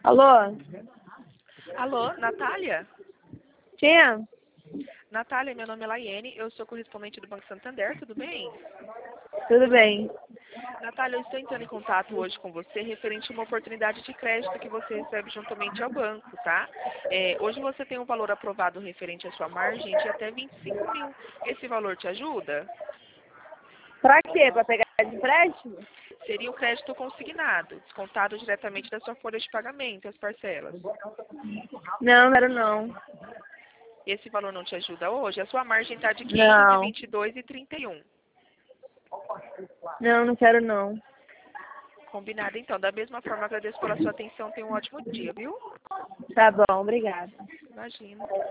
Alô? Alô, Natália? Quem é? Natália, meu nome é Laiene, eu sou correspondente do Banco Santander, tudo bem? Tudo bem. Natália, eu estou entrando em contato hoje com você referente a uma oportunidade de crédito que você recebe juntamente ao banco, tá? Hoje você tem um valor aprovado referente à sua margem de até 25 mil. Esse valor te ajuda? Pra quê? Pra pegar de empréstimo? Seria o crédito consignado, descontado diretamente da sua folha de pagamento, as parcelas. Não, quero não. Esse valor não te ajuda hoje? A sua margem está de Não. 522 e 31. Não, não quero não. Combinado, então. Da mesma forma, agradeço pela sua atenção. Tenha um ótimo dia, viu? Tá bom, obrigada. Imagina.